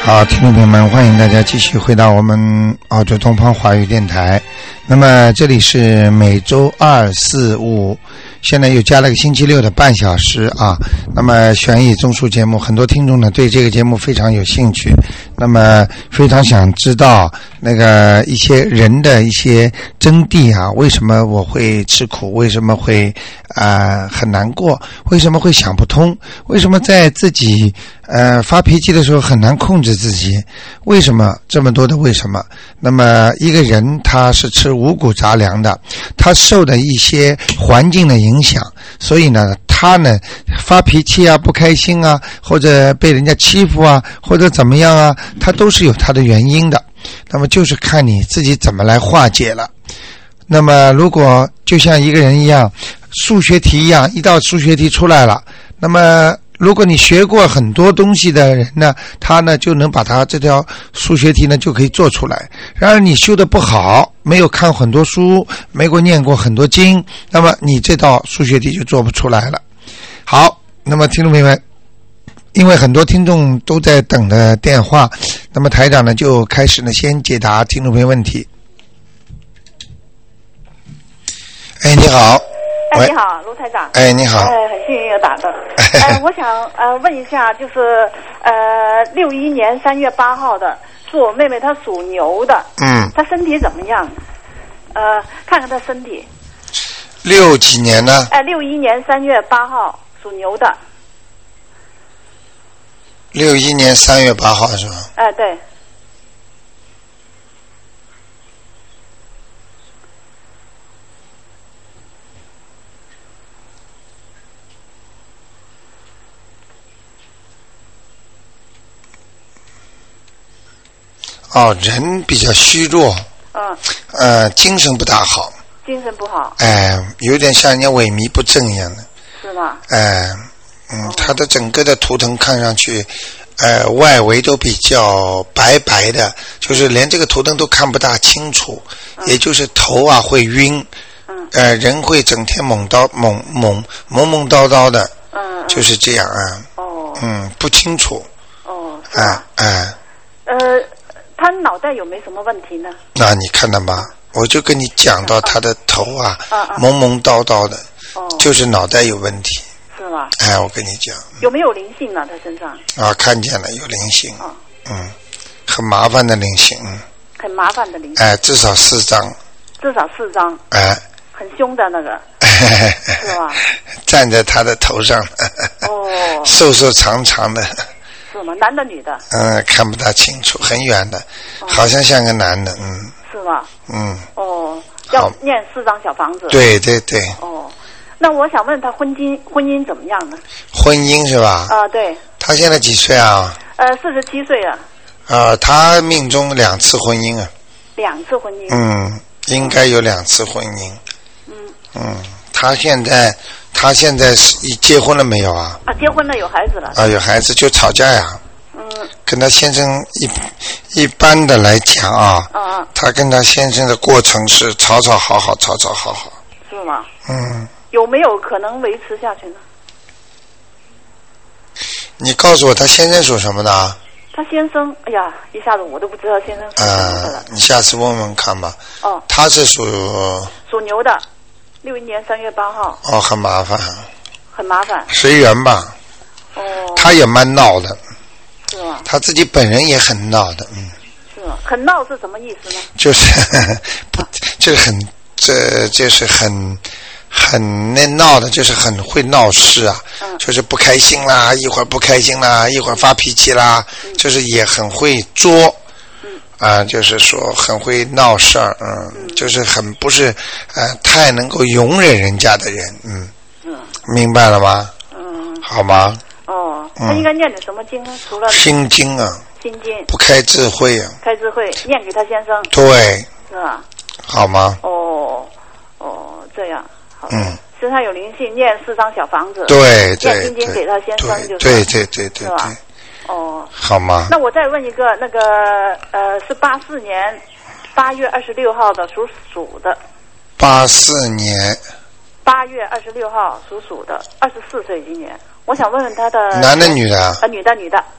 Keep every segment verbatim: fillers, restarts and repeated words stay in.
好，听众朋友们，欢迎大家继续回到我们澳洲东方华语电台。那么这里是每周二、四、五，现在又加了个星期六的半小时啊。那么悬疑综述节目，很多听众呢对这个节目非常有兴趣，那么非常想知道那个一些人的一些真谛啊，为什么我会吃苦，为什么会啊、呃、很难过，为什么会想不通，为什么在自己呃发脾气的时候很难控制自己，为什么这么多的为什么？那么一个人他是吃五谷杂粮的，他受的一些环境的影响，所以呢他呢发脾气啊，不开心啊，或者被人家欺负啊，或者怎么样啊，他都是有他的原因的。那么就是看你自己怎么来化解了。那么如果就像一个人一样，数学题一样，一道数学题出来了，那么如果你学过很多东西的人呢，他呢就能把他这条数学题呢就可以做出来。然而你修得不好，没有看很多书，没过念过很多经，那么你这道数学题就做不出来了。好，那么听众朋友们，因为很多听众都在等着电话，那么台长呢就开始呢先解答听众朋友问题。哎，你好。 哎，你好，卢台长。 哎，你好。 哎，很幸运又打的。哎，我想呃问一下，就是呃六一年三月八号的，是我妹妹，她属牛的。 嗯。 她身体怎么样？呃，看看她身体。 六几年呢？ 哎，六一年三月八号属牛的。 六一年三月八号是吧？ 哎，对。 哦，人比较虚弱， 嗯， 呃，精神不大好， 精神不好， 哎、呃，有点像人家萎靡不振一样的， 是吗？ 哎、呃，嗯，哦、他的整个的图腾看上去，呃，外围都比较白白的，就是连这个图腾都看不大清楚，嗯、也就是头啊会晕，嗯，呃，人会整天懵叨懵懵懵懵叨叨的，嗯，就是这样啊，哦，嗯，不清楚， 哦， 哎哎， 呃。他脑袋有没什么问题呢？ 那你看到吧，我就跟你讲到他的头啊，啊啊懵懵叨叨的，哦，就是脑袋有问题。 是吗？ 哎，我跟你讲。 有没有灵性呢？他身上？ 啊，看见了，有灵性。哦、嗯，很麻烦的灵性。嗯。 很麻烦的灵性。 哎，至少四张。 至少四张。 哎。 很凶的那个。是吧？ 站在他的头上。 哦。瘦瘦长长的。 是吗？男的女的？ 嗯，看不大清楚，很远的，哦、好像像个男的，嗯。 是吗？ 嗯。 哦，要念四张小房子。 对对对。 哦，那我想问他婚姻婚姻怎么样呢？ 婚姻是吧？ 啊、呃，对。 他现在几岁啊？ 呃，四十七岁了。 啊，他命中两次婚姻啊。 两次婚姻。 嗯，应该有两次婚姻。 嗯。 嗯，他现在。他现在是结婚了没有啊？ 啊，结婚了，有孩子了。 啊，有孩子就吵架呀。嗯。跟他先生一一般的来讲啊，啊他跟他先生的过程是吵吵好好，吵吵好好。 是吗？ 嗯。 有没有可能维持下去呢？ 你告诉我，他先生属什么的？ 他先生，哎呀，一下子我都不知道先生属什么的了。 呃，你下次问问看吧。 哦。 他是属属牛的。六一年三月八号。 哦，很麻烦。 很麻烦。 随缘吧。 哦。 他也蛮闹的。 是吗？ 他自己本人也很闹的，嗯。 是吗？很闹是什么意思呢？ 就是不，就是很，这就是很很那闹的，就是很会闹事啊。嗯。就是不开心啦，一会儿不开心啦，一会儿发脾气啦，嗯、就是也很会作。啊，就是说很会闹事儿，嗯，嗯就是很不是呃太能够容忍人家的人，嗯，嗯明白了吗？嗯，好吗？ 哦，他应该念的什么经呢？除了心经啊， 心经不开智慧啊， 开智慧念给他先生， 对， 是吧？ 好吗？ 哦哦，这样，好，嗯，身上有灵性，念四张小房子， 对对， 念心经给他先生就是， 对对对对对。 哦， 好吗？ 那我再问一个，那个呃，是八四年八月二十六号的，属鼠的。 八四年。 八月二十六号属鼠的，二十四岁今年。我想问问他的。 男的女的？ 啊，女的女的。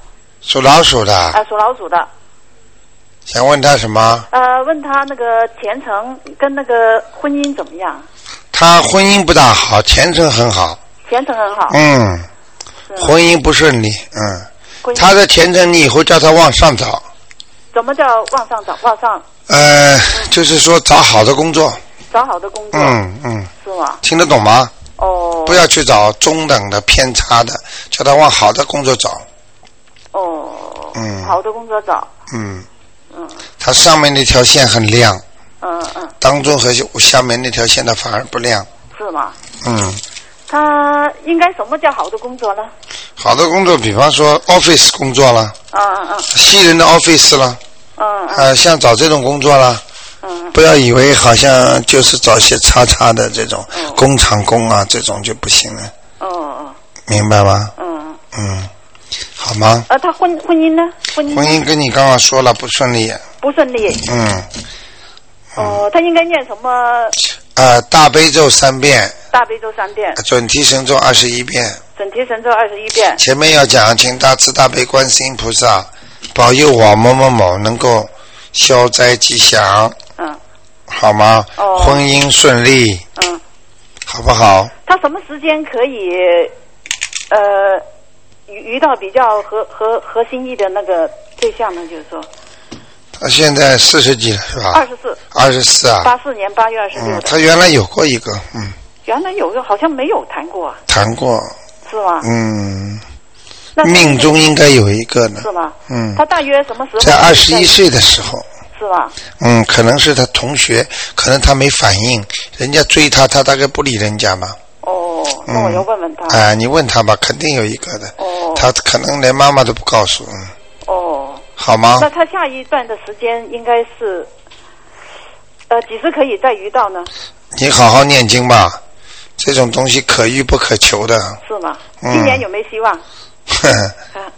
属老鼠的。 啊，属老鼠的。 想问他什么？ 呃，问他那个前程跟那个婚姻怎么样？ 他婚姻不大好，前程很好。 前程很好。 嗯。婚姻不顺利，嗯。他的前程，你以后叫他往上找。 怎么叫往上找？往上？ 呃，嗯、就是说找好的工作。 找好的工作。 嗯嗯。 是吗？ 听得懂吗？ 哦。 不要去找中等的、偏差的，叫他往好的工作找。 哦。 嗯。 好的工作找。 嗯。 嗯。 它上面那条线很亮。 嗯嗯。 当中和下面那条线它反而不亮。 是吗？ 嗯。 他应该什么叫好的工作呢？ 好的工作，比方说 office 工作了。 嗯嗯嗯。 西人的 office 了。 嗯嗯。 呃，像找这种工作了。嗯。不要以为好像就是找些叉叉的这种、嗯、工厂工啊，这种就不行了。哦哦。明白吗？嗯嗯。好吗？ 呃，他婚婚姻呢？婚姻。 婚姻跟你刚刚说了不顺利。 不顺利。嗯。哦，他应该念什么？ 呃，大悲咒三遍。 大悲咒三遍。 准提神咒二十一遍。 准提神咒二十一遍。 前面要讲，请大慈大悲观世音菩萨保佑我某某某能够消灾吉祥。嗯。好吗？哦。婚姻顺利。嗯。好不好？ 他什么时间可以呃遇到比较合合合心意的那个对象呢？就是说。 他现在四十几了是吧？ 二十四。二十四啊。 八四年八月二十六。 嗯，他原来有过一个，嗯。 原来有个好像没有谈过。 谈过。 是吗？ 嗯。命中应该有一个呢。 是吗？ 嗯。 他大约什么时候？ 在二十一岁的时候。 是吧？ 嗯，可能是他同学，可能他没反应，人家追他，他大概不理人家嘛。 哦，那我要问问他。 哎、嗯，你问他吧，肯定有一个的。哦。他可能连妈妈都不告诉，嗯。哦。好吗？ 那他下一段的时间应该是，呃，几时可以再遇到呢？ 你好好念经吧，这种东西可遇不可求的。 是吗？嗯、今年有没有希望？ 呵呵啊、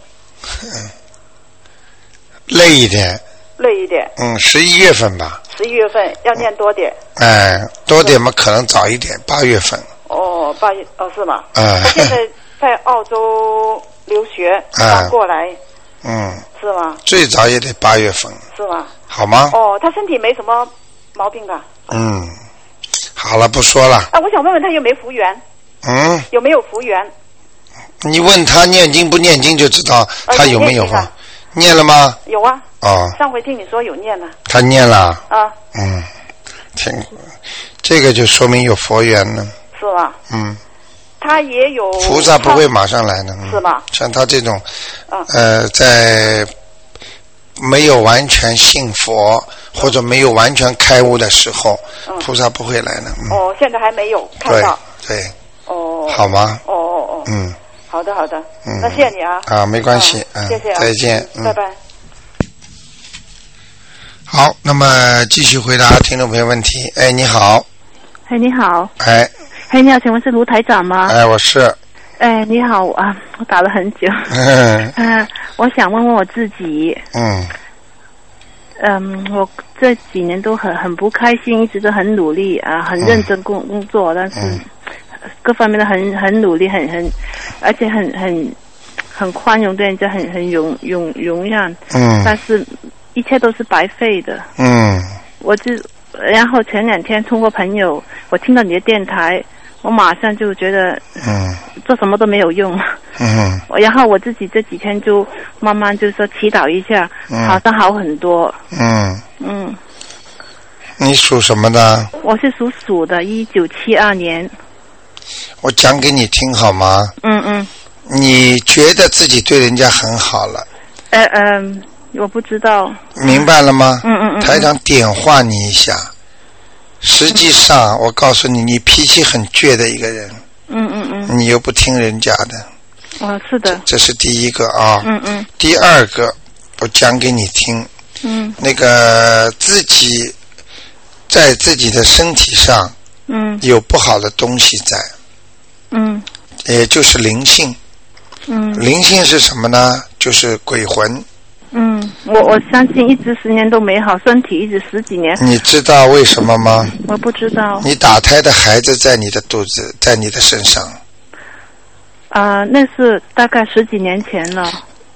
累一点。 累一点。 嗯，十一月份吧。 十一月份要念多点。 哎，多点嘛，可能早一点，八月份。 哦，八月哦是吗？ 嗯。 他现在在澳洲留学，刚过来。 嗯。 是吗？ 最早也得八月份。 是吗？ 好吗？ 哦，他身体没什么毛病吧？ 嗯。好了，不说了。 啊，我想问问他有没有福缘？ 嗯。 有没有福缘？ 你问他念经不念经就知道他有没有福。呃、念了吗？ 有啊。 哦。 上回听你说有念了。 他念了。 啊。 嗯。听，这个就说明有佛缘了。 是吧？ 嗯。 他也有。 菩萨不会马上来的。 是吗？ 像他这种，嗯、呃，在没有完全信佛、嗯、或者没有完全开悟的时候，嗯、菩萨不会来的。嗯、 哦，现在还没有看到。 对。对。 哦。 好吗？ 哦哦哦。 嗯。 好的好的。嗯。那谢谢你啊。 啊，没关系。嗯。 谢谢啊。 再见。 嗯。拜拜。 好，那么继续回答听众朋友问题。哎，你好。 哎，你好。 哎。 哎，你好，请问是卢台长吗？ 哎，我是。 哎，你好啊，我打了很久。嗯。啊，我想问问我自己。 嗯。 嗯，我这几年都很很不开心，一直都很努力啊，很认真工、嗯、工作，但是各方面都很很努力，很很，而且很很很宽容，对人家很很容容容让。嗯。但是一切都是白费的。嗯。我就。然后前两天通过朋友，我听到你的电台，我马上就觉得，嗯，做什么都没有用，嗯，然后我自己这几天就慢慢就说祈祷一下，嗯、好像好很多， 嗯嗯。 你属什么的？ 我是属鼠的，一九七二年。 我讲给你听好吗？ 嗯嗯。 你觉得自己对人家很好了？ 呃嗯。呃我不知道。 明白了吗？ 嗯嗯嗯。 台长点化你一下。实际上，嗯、我告诉你，你脾气很倔的一个人。 嗯嗯嗯。 你又不听人家的。 哦，是的。 这, 这是第一个啊。 嗯嗯。 第二个，我讲给你听。 嗯。 那个自己在自己的身体上， 嗯， 有不好的东西在。 嗯。 也就是灵性。 嗯。 灵性是什么呢？就是鬼魂。 嗯，我我相信一直十年都没好，身体一直十几年。 你知道为什么吗？ 我不知道。 你打胎的孩子在你的肚子，在你的身上。 啊、呃，那是大概十几年前了。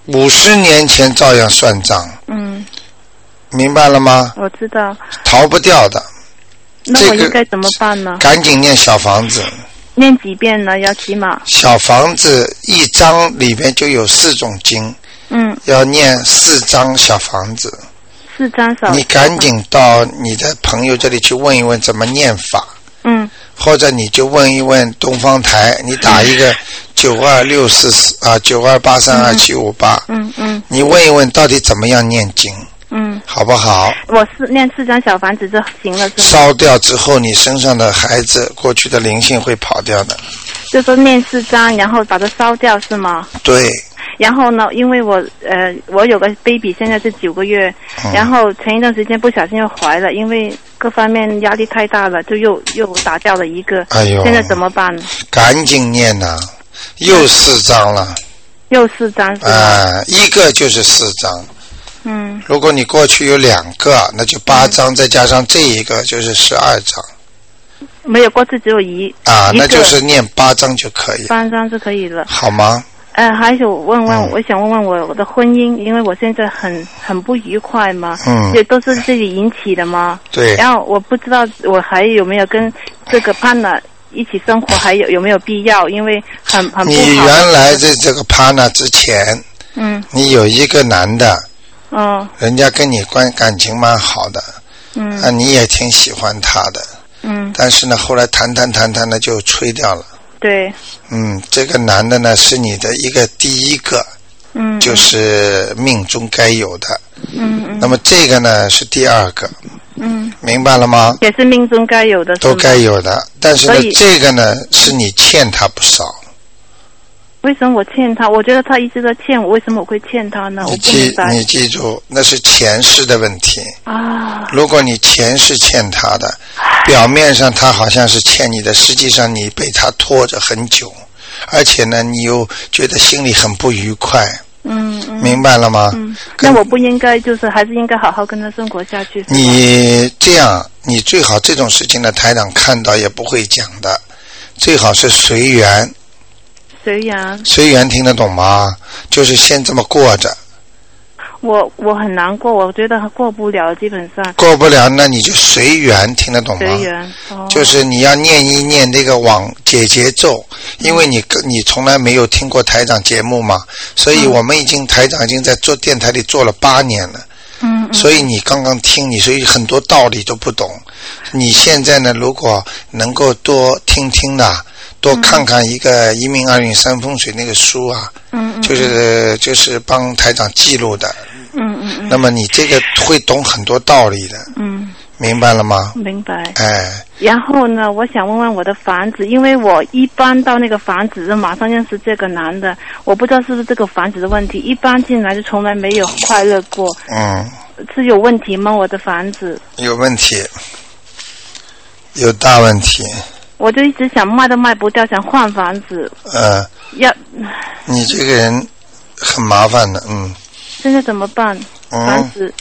五十年前照样算账。 嗯。 明白了吗？ 我知道。 逃不掉的。 那我应该怎么办呢？ 赶紧念小房子。 念几遍呢？要起码。 小房子一张里面就有四种经。 嗯。 要念四张小房子。 四张小房子。 你赶紧到你的朋友这里去问一问怎么念法。 嗯。 或者你就问一问东方台，你打一个九二六四四啊九二八三二七五八。 嗯嗯。 你问一问到底怎么样念经。 嗯。 好不好？ 我是念四张小房子就行了，是吗？ 烧掉之后，你身上的孩子过去的灵性会跑掉的。 就说念四张，然后把它烧掉，是吗？ 对。 然后呢，因为我呃，我有个 baby 现在是九个月，嗯、然后前一段时间不小心又怀了，因为各方面压力太大了，就又又打掉了一个。 哎呦！ 现在怎么办？ 赶紧念呐、啊，又四张了。 又四张是吧？ 啊、呃，一个就是四张。 嗯。如果你过去有两个，那就八张，嗯、再加上这一个就是十二张。 没有，过去只有一。 啊，那就是念八张就可以。 八张就可以了。 好吗？ 呃，还有问问，嗯、我想问问我我的婚姻，因为我现在很很不愉快嘛，嗯，也都是自己引起的嘛。 对。 然后我不知道我还有没有跟这个partner一起生活，还有有没有必要？因为很很不好。 你原来在这个 partner 之前， 嗯， 你有一个男的， 嗯， 人家跟你关感情蛮好的， 嗯， 啊，你也挺喜欢他的， 嗯， 但是呢，后来谈谈谈谈的就吹掉了。 对， 嗯，这个男的呢是你的一个第一个， 嗯， 就是命中该有的， 嗯嗯， 那么这个呢是第二个， 嗯， 明白了吗？ 也是命中该有的， 都该有的，但是呢，这个呢是你欠他不少。 为什么我欠他？我觉得他一直在欠我，为什么我会欠他呢？ 你记，你记住，那是前世的问题啊。 如果你前世欠他的，表面上他好像是欠你的，实际上你被他拖着很久，而且呢，你又觉得心里很不愉快。 嗯嗯。 明白了吗？ 嗯。那我不应该，就是还是应该好好跟他生活下去。 你这样，你最好这种事情呢，台长看到也不会讲的，最好是随缘。 随缘， 随缘听得懂吗？就是先这么过着。 我我很难过，我觉得过不了，基本上。 过不了，那你就随缘，听得懂吗？ 随缘、哦。 就是你要念一念这个往解结咒，因为你你从来没有听过台长节目嘛，所以我们已经、嗯、台长已经在做电台里做了八年了。 嗯, 嗯。 所以你刚刚听你，所以很多道理都不懂。你现在呢，如果能够多听听的。多看看一个一命二运三风水那个书啊， 嗯嗯， 就是就是帮台长记录的， 嗯嗯嗯。 那么你这个会懂很多道理的， 嗯， 明白了吗？ 明白。 哎。 然后呢，我想问问我的房子，因为我一搬到那个房子就马上认识这个男的，我不知道是不是这个房子的问题，一搬进来就从来没有快乐过。 嗯。 是有问题吗？我的房子。 有问题，有大问题。 我就一直想卖都卖不掉，想换房子。 嗯。 要。 你这个人很麻烦的，嗯。 现在怎么办？ 嗯。 房子。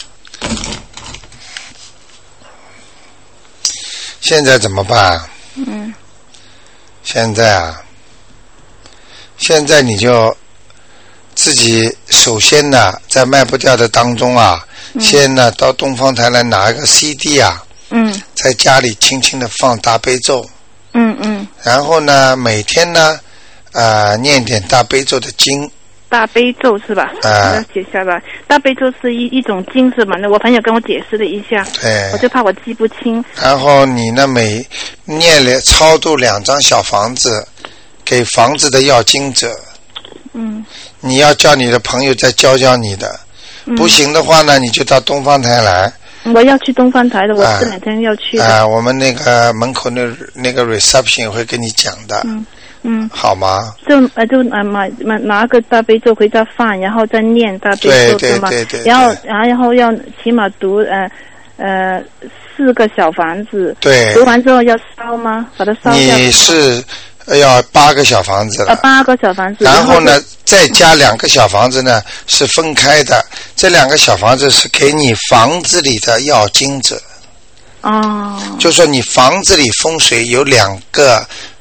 现在怎么办？ 嗯。 现在啊，现在你就自己首先呢，在卖不掉的当中啊， 嗯、 先呢到东方台来拿一个 C D 啊， 嗯， 在家里轻轻的放大悲咒。 嗯嗯， 然后呢，每天呢，呃，念点大悲咒的经。 大悲咒是吧？ 啊、 呃，写下来。大悲咒是一一种经是吧？那我朋友跟我解释了一下， 对， 我就怕我记不清。 然后你呢，每念了超度两张小房子，给房子的要经者。 嗯。 你要叫你的朋友再教教你的， 嗯、 不行的话呢，你就到东方台来。 我要去东方台的，我这两天要去的。 啊，我们那个门口那那个 reception 会跟你讲的。 嗯嗯。 好吗？ 就呃就拿买买拿个大悲咒回家放，然后再念大悲咒是吗？ 对对对对。 然后然后要起码读呃呃四个小房子。 对。 读完之后要烧吗？把它烧掉。 你是要八个小房子了。 啊，八个小房子。 然后呢，再加两个小房子呢是分开的，这两个小房子是给你房子里的要经者。 哦。 就说你房子里风水有两个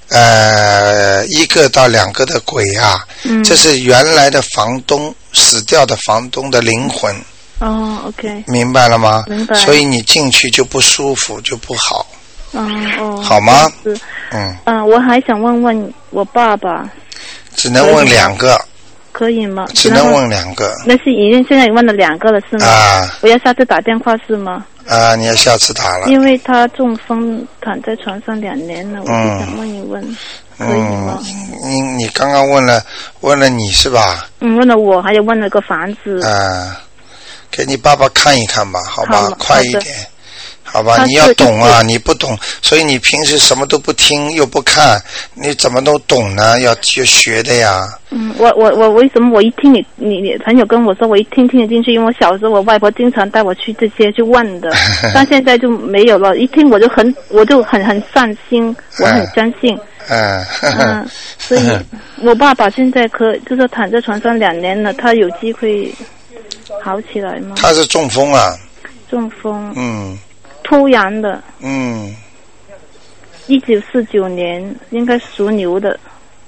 呃一个到两个的鬼啊， 嗯， 这是原来的房东死掉的房东的灵魂。 哦 ，OK， 明白了吗？ 明白。 所以你进去就不舒服，就不好。 嗯哦。 好吗？ 是。 嗯。 嗯、呃，我还想问问我爸爸。 只能问两个。 可以吗？ 只能问两个。 那是已经现在问了两个了是吗？ 啊。 我要下次打电话是吗？ 啊，你要下次打了。 因为他中风躺在床上两年了，我就想问一问，嗯、可以吗？ 你你刚刚问了问了你是吧？ 嗯，问了我，还有问了个房子。 啊，给你爸爸看一看吧，好吧， 好快一点。好吧，你要懂啊，你不懂，所以你平时什么都不听又不看，你怎么都懂呢？要去学的呀。 嗯，我我我为什么我一听你你你朋友跟我说，我一听听得进去，因为我小时候我外婆经常带我去这些去问的，但现在就没有了。一听我就很我就很很上心，我很相信。 嗯。 嗯，所以我爸爸现在可就是躺在床上两年了，他有机会好起来吗？ 他是中风啊。 中风。 嗯。 突然的， 嗯， 一九四九年应该属牛的，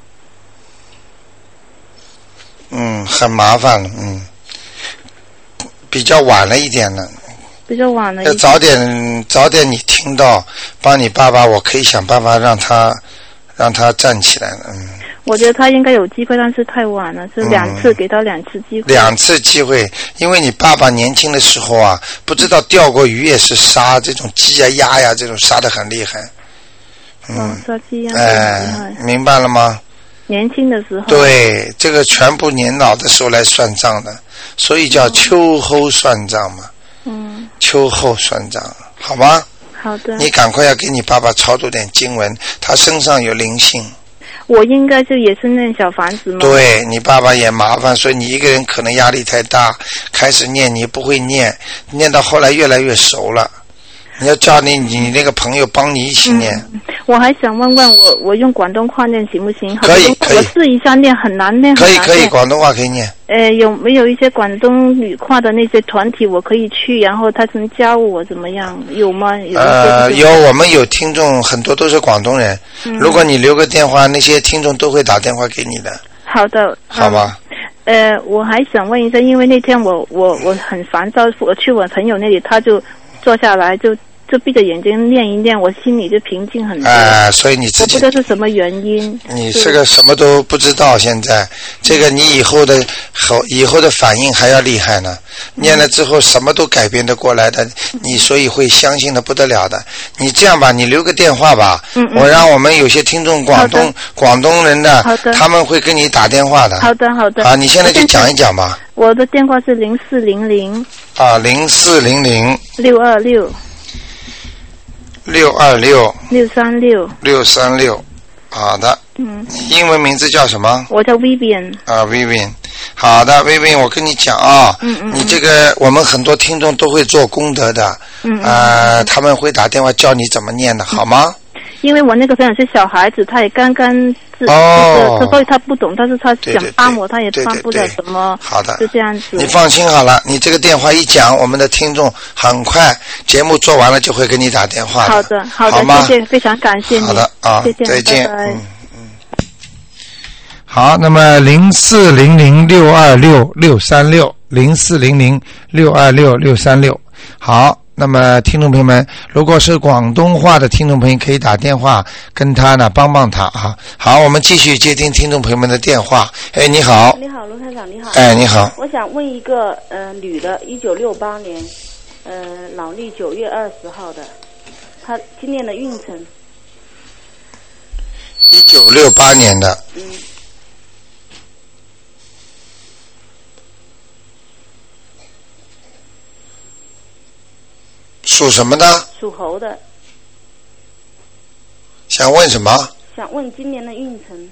嗯，很麻烦了，嗯，比较晚了一点了， 比较晚了一点， 要早点早点你听到，帮你爸爸，我可以想办法让他让他站起来了，嗯。 我觉得他应该有机会，但是太晚了，是两次、嗯、给他两次机会。 两次机会，因为你爸爸年轻的时候啊，不知道钓过鱼也是杀这种鸡呀、鸭呀，这种杀得很厉害。嗯， 哦、杀鸡鸭哎，明白了吗？ 年轻的时候。 对，这个全部年老的时候来算账的，所以叫秋后算账嘛。 嗯。 秋后算账，好吗？ 好的。 你赶快要给你爸爸超度点经文，他身上有灵性。 我应该就也是念小房子吗？ 对，你爸爸也麻烦，所以你一个人可能压力太大，开始念你不会念，念到后来越来越熟了。你要叫你你那个朋友帮你一起念。 嗯、我还想问问我，我用广东话念行不行？ 可以可以。 我试一下念，很难念。 可以可以，广东话可以念。 呃，有没有一些广东语话的那些团体我可以去，然后他能教我怎么样？有吗？有呃，有，我们有听众很多都是广东人、嗯。如果你留个电话，那些听众都会打电话给你的。 好的。 好吧。 呃，我还想问一下，因为那天我我我很烦躁，我去我朋友那里，他就坐下来就。就闭着眼睛念一念，我心里就平静很多。哎、呃， 所以你自己我不知道是什么原因。 你这个什么都不知道，现在这个你以后的后以后的反应还要厉害呢。嗯、念了之后什么都改变得过来的，嗯、你所以会相信的不得了的。你这样吧，你留个电话吧， 嗯嗯、 我让我们有些听众广东广东人的，他们会跟你打电话的。 好的好的。 啊，你现在就讲一讲吧。 我的电话是零四零零。 啊，零四零零。 六二六。 六二六六三六六三六，好的。 嗯。 英文名字叫什么？ 我叫 Vivian。 啊 ，Vivian， 好的 ，Vivian， 我跟你讲啊， 嗯嗯， 你这个我们很多听众都会做功德的， 嗯嗯， 呃，他们会打电话教你怎么念的，好吗？ 因为我那个朋友是小孩子，他也刚刚是， 哦， 就是，所以他不懂，但是他想帮我，他也帮不了什么。 好的， 就这样子。 你放心好了，你这个电话一讲，我们的听众很快节目做完了就会给你打电话的。 好的，好的， 好吗？ 谢谢，非常感谢你。 好的啊， 谢谢， 再见。 拜拜。 嗯嗯。好，那么零四零零六二六六三六零四零零六二六六三六，好。那么听众朋友们，如果是广东话的听众朋友，可以打电话跟他呢帮帮他啊。好，我们继续接听听众朋友们的电话。哎，你好。 你好，卢台长，你好。 哎，你好。 我想问一个呃女的，一九六八年，呃农历九月二十号的，她今年的运程。 一九六八年的。 嗯。 属什么的？ 属猴的。 想问什么？ 想问今年的运程。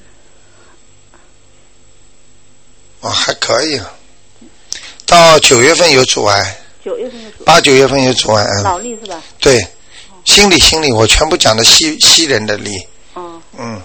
哦，还可以。到九月份有阻碍。 九月份有阻碍。 八九月份有阻碍。嗯。 脑力是吧？ 对，心理心理，我全部讲的西西人的力。 哦。 嗯。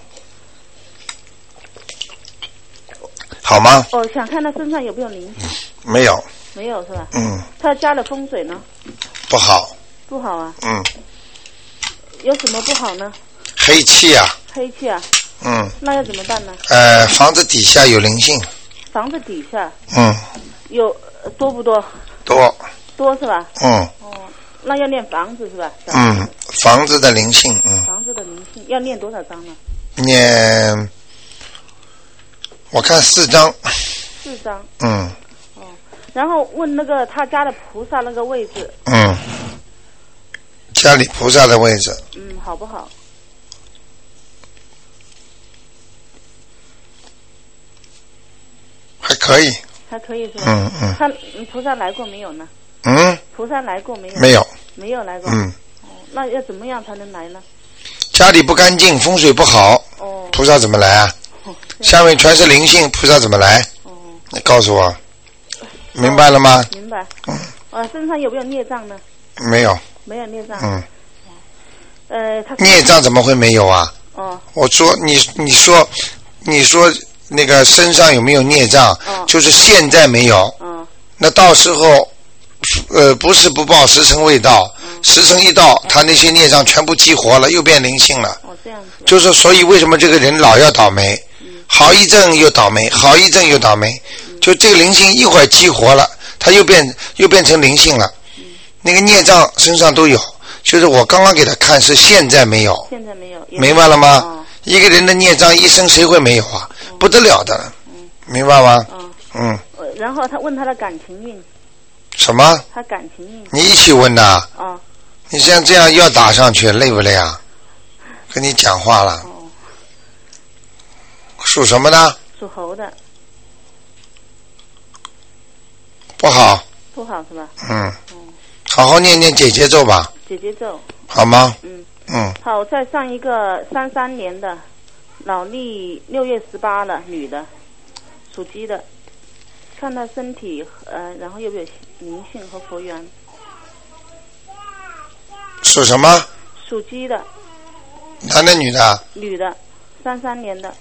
好吗？ 哦，想看他身上有没有灵性。 没有。 没有是吧？ 嗯。 他家的风水呢？ 不好。 不好啊。 嗯。 有什么不好呢？ 黑气啊。 黑气啊。 嗯。 那要怎么办呢？ 呃，房子底下有灵性。 房子底下。 嗯。 有多不多？ 多。 多是吧？ 嗯。 哦，那要念房子是吧？ 嗯，房子的灵性，嗯。 房子的灵性要念多少张呢？ 念，我看四张。 四张。 嗯。 哦，然后问那个他家的菩萨那个位置。 嗯。家里菩萨的位置。 嗯，好不好？ 还可以。 还可以是吧？ 嗯嗯。 他菩萨来过没有呢？ 嗯。 菩萨来过没有？ 没有。 没有来过。 嗯。 哦，那要怎么样才能来呢？ 家里不干净，风水不好。 哦。 菩萨怎么来啊？哦。下面全是灵性，菩萨怎么来？哦。你告诉我，明白了吗？ 哦、明白。嗯。啊，身上有没有孽障呢？ 没有。 没有孽障。 嗯。 呃，他孽障怎么会没有啊？ 哦。 我说你，你说，你说那个身上有没有孽障？ 哦。 就是现在没有。嗯。那到时候，呃，不是不报，时辰未到。嗯。时辰一到，他那些孽障全部激活了，又变灵性了。 哦，这样子。 就是所以为什么这个人老要倒霉？嗯。好一阵又倒霉，好一阵又倒霉。嗯。就这个灵性一会儿激活了，他又变又变成灵性了。嗯。那个孽障身上都有。就是我刚刚给他看是现在没有， 现在没有， 明白了吗？ 哦、 一个人的孽障一生谁会没有啊？嗯、不得了的，嗯、明白吗？嗯。嗯。 然后他问他的感情运。 什么？ 他感情运。 你一起问呐？ 哦。 你像这样要打上去，累不累啊？跟你讲话了。哦。属什么的？ 属猴的。 不好。 不好是吧？ 嗯。嗯。好好念念姐姐咒吧。 姐姐咒。 好吗？ 嗯。 嗯。 好，再上一个三三年的，脑力六月十八的女的，属鸡的，看她身体呃，然后有没有灵性和佛缘。 属什么？ 属鸡的。 男的女的？ 女的，三三年的。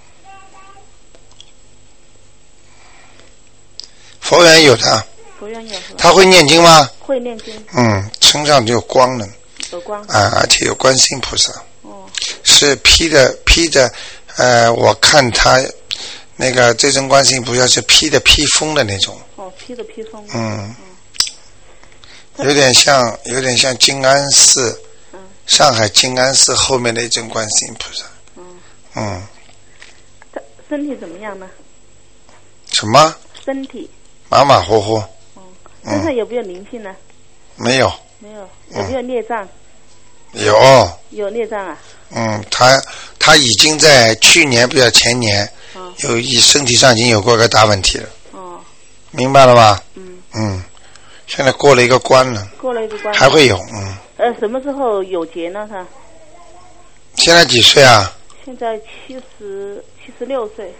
佛缘有的。 佛缘有。 他会念经吗？ 会念经。 嗯，身上就有光了。 有光。 啊，而且有观世音菩萨。 哦。 是披的披的，呃，我看他那个这尊观世音菩萨是披的披风的那种。 哦，披的披风。 嗯。嗯，有点像，有点像静安寺。嗯。上海静安寺后面的一尊观世音菩萨。嗯。嗯。 他身体怎么样呢？ 什么？ 身体。马马虎虎。 身上有没有灵性呢？ 没有。 没有，有没有孽障？ 嗯、有。 有孽障啊？ 嗯，他他已经在去年不要前年，哦、有一身体上已经有过个大问题了。哦。明白了吧？嗯。嗯，现在过了一个关了。 过了一个关。 还会有，嗯。 呃，什么时候有劫呢？他。 现在几岁啊？ 现在七十七十六岁。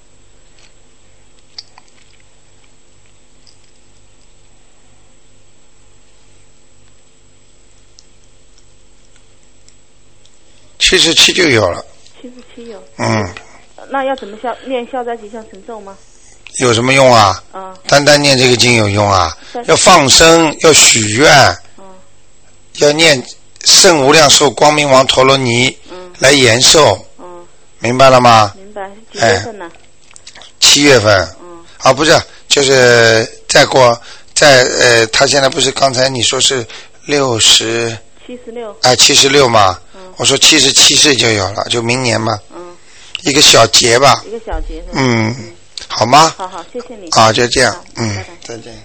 七十七就有了。 七十七有。 嗯。 那要怎么消念消灾吉祥神咒吗？ 有什么用啊？嗯。单单念这个经有用啊？要放生，要许愿。嗯。要念圣无量寿光明王陀罗尼。嗯。来延寿。嗯。明白了吗？ 明白。几月份呢？ 哎、七月份。嗯。啊，不是，就是再过再呃，他现在不是刚才你说是六十。 七十六。 哎，七十六嘛。我说七十七岁就有了，就明年嘛。嗯。一个小节吧。 一个小节是吧？ 嗯。嗯好吗？ 好好，谢谢你。 啊，就这样。嗯。再见。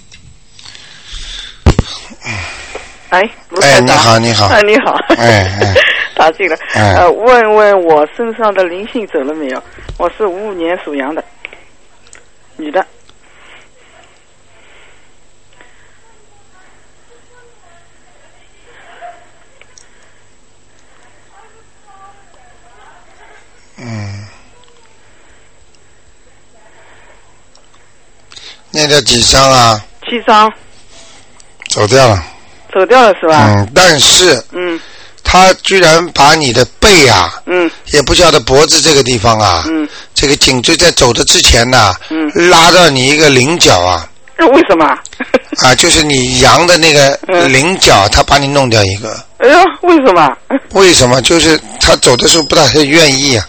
哎， 哎，你好，你好。 哎，你好。 哎哎。 打进来。 哎。 呃，问问我身上的灵性走了没有？我是五五年属羊的，女的。 嗯，念掉几张啊？ 七张。 走掉了。 走掉了是吧？ 嗯，但是， 嗯， 他居然把你的背啊， 嗯， 也不叫的脖子这个地方啊， 嗯， 这个颈椎在走的之前呢、啊， 嗯， 拉到你一个菱角啊。 为什么？ 啊，就是你羊的那个菱角，他把你弄掉一个。 哎呀，为什么？ 为什么？就是他走的时候不大愿意啊。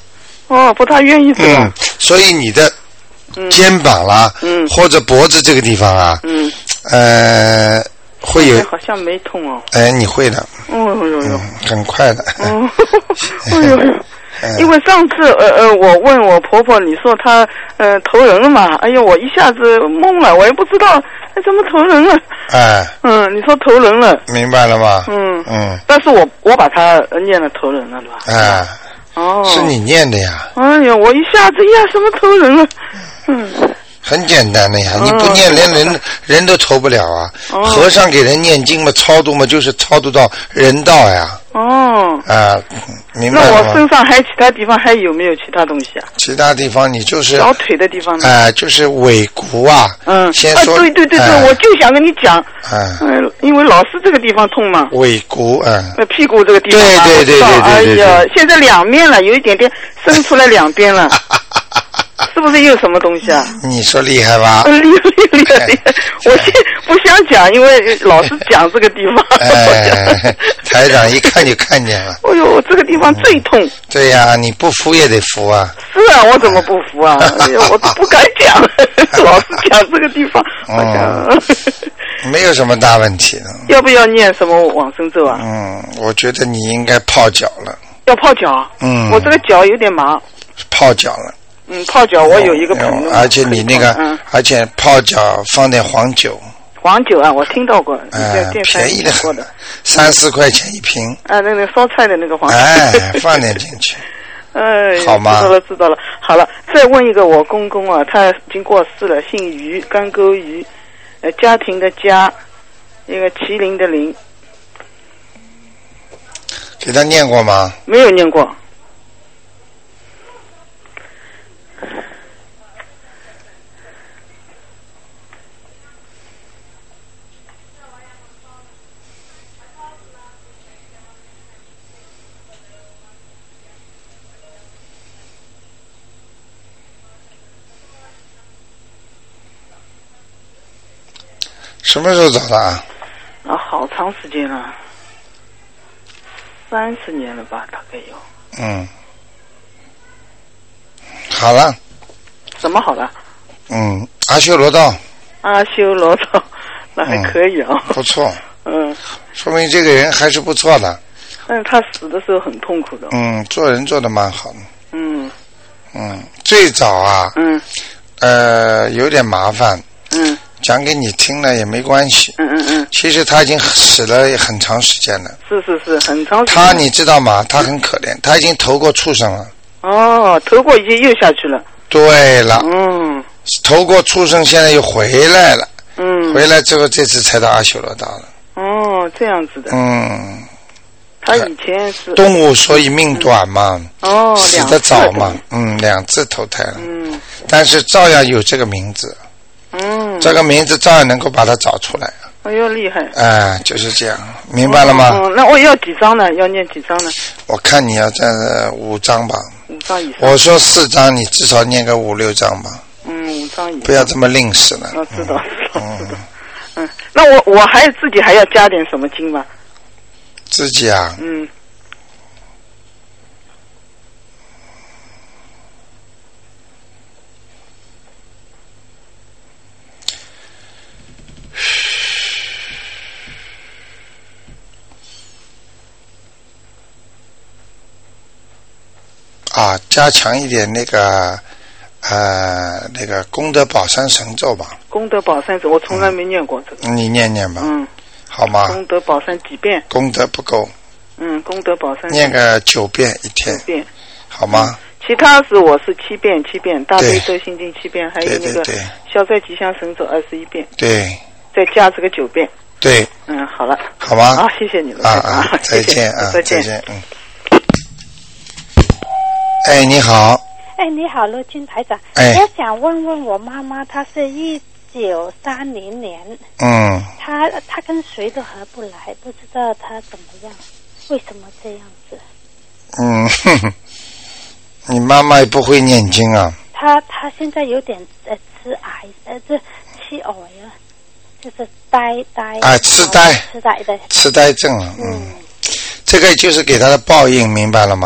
哦，不太愿意是吧？ 嗯，所以你的肩膀啦， 嗯， 或者脖子这个地方啊， 嗯， 呃，会有， 好像没痛哦。 哎，你会的。 哦呦呦， 嗯，很快的。 哦，哎呦呦。因为上次呃呃，我问我婆婆，你说她呃投人了嘛？哎呀，我一下子懵了，我也不知道哎怎么投人了。 哎。 嗯，你说投人了。 明白了吗？ 嗯嗯。 但是我我把它念了投人了，是吧？ 哎。 哦。 是你念的呀。 哎呀，我一下子呀，什么投人了？嗯。 很简单的呀，你不念连人人都投不了啊。 哦。 和尚给人念经嘛，超度嘛，就是超度到人道呀。 哦。 啊，明白了吗？ 那我身上还其他地方还有没有其他东西啊？ 其他地方你就是小腿的地方呢？ 哎、呃，就是尾骨啊。 嗯。 先说。 啊，对对对对，呃、我就想跟你讲。 嗯。 嗯，因为老是这个地方痛嘛。 尾骨，嗯。 呃，屁股这个地方。 对对对对对哎呀，现在两面了，有一点点伸出来两边了。是不是又有什么东西啊？ 你说厉害吧？ 厉害厉害厉害！我先不想讲，因为老是讲这个地方。 哎，台长一看就看见了。 哎呦，这个地方最痛。嗯、 对呀、啊，你不服也得服啊。 是啊，我怎么不服啊？哎呀，我都不敢讲，老是讲这个地方。 嗯，没有什么大问题的。 要不要念什么往生咒啊？ 嗯，我觉得你应该泡脚了。 要泡脚？ 嗯， 我这个脚有点麻。 泡脚了。 嗯，泡脚我有一个朋友、 哦，而且你那个， 嗯、 而且泡脚放点黄酒。 黄酒啊，我听到过， 哎、呃，便宜的很的，三四块钱一瓶。 啊，那个烧菜的那个黄酒。 哎，放点进去。 哎， 好吗？ 知道了，知道了。好了，再问一个，我公公啊，他已经过世了，姓于，干沟于，呃，家庭的家，一个麒麟的麟。 给他念过吗？ 没有念过。 什么时候找的啊？ 啊，好长时间了，三十年了吧，大概有。 嗯，好了。 什么好了？ 嗯，阿修罗道。 阿修罗道，那还可以啊。 嗯、不错。 嗯。 说明这个人还是不错的。 但是他死的时候很痛苦的。 嗯，做人做得蛮好的。 嗯。 嗯，最早啊。 嗯。 呃，有点麻烦。 嗯。 讲给你听了也没关系。 嗯嗯嗯。 其实他已经死了很长时间了。 是是是，很长时间。 他你知道吗？他很可怜，他已经投过畜生了。 哦，投过已经又下去了。 对了。 嗯。 投过畜生，现在又回来了。 嗯。 回来之后，这次才到阿修罗道了。 哦，这样子的。 嗯。 他以前是。 动物所以命短嘛。 嗯、哦。 死得早嘛。嗯，两次投胎了。 嗯。 但是照样有这个名字。 嗯，这个名字照样能够把它找出来。 哎呦，厉害！ 哎，就是这样，明白了吗？ 嗯，那我要几张呢？要念几张呢？ 我看你要这五张吧。 五张以上。 我说四张，你至少念个五六张吧。 嗯，五张以上。 不要这么吝啬了。 我知道，知道，知道。嗯，那我我还自己还要加点什么经吗？ 自己啊？ 嗯。 啊，加强一点那个呃那个功德宝山神咒吧。 功德宝山咒我从来没念过这个。 嗯、你念念吧。 嗯。 好吗？ 功德宝山几遍？ 功德不够。 嗯，功德宝山。 念个九遍一天。 九遍。 好吗？ 嗯、其他是我是七遍七遍，大悲咒心经七遍，还有那个消灾吉祥神咒二十一遍。 对。 再加这个九遍。 对。 嗯，好了。 好吗？ 好，谢谢你了。 啊啊，再见啊， 再见， 再见，嗯。哎，你好。 哎，你好，陆军台长。 哎。 我想问问我妈妈，她是一九三零年。 嗯。 她她跟谁都合不来，不知道她怎么样，为什么这样子？ 嗯，哼哼，你妈妈也不会念经啊。 她她现在有点呃痴癌，呃这痴呆啊，就是呆呆。 啊，痴呆。 痴呆的。 痴呆症啊，嗯。这个就是给她的报应，明白了吗？